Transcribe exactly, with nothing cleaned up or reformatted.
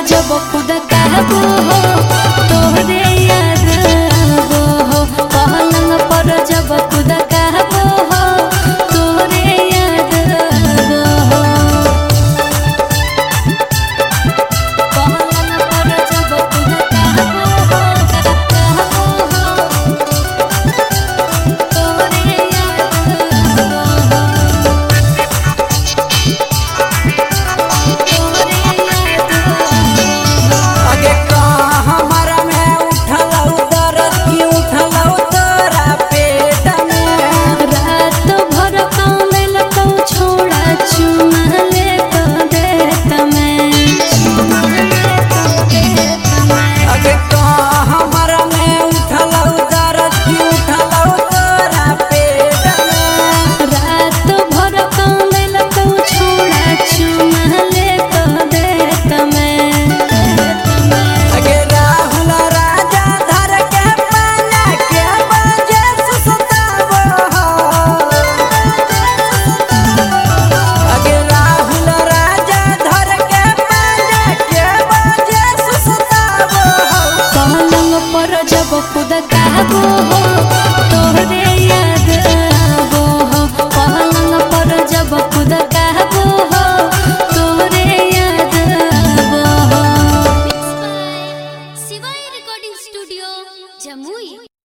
जब खुद कहबो हो तोहरे याद आवो हो पलंग पर जब खुद कहबो हो तोहरे याद आवो हो पलंग पर जब खुद कहबो हो कहबो हो तोहरे याद आवो जब खुद कहबो हो तोहरे याद आवो हो पलंग पर जब खुद कहबो हो तोहरे याद आवो हो। शिवाय रिकॉर्डिंग स्टूडियो जमुई।